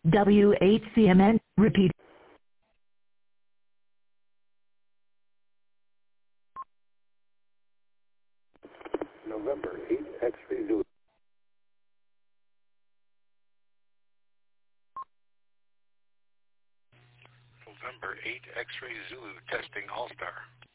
W8CMN, repeat. November 8 X-ray Zulu. November 8 X-ray Zulu testing All-Star.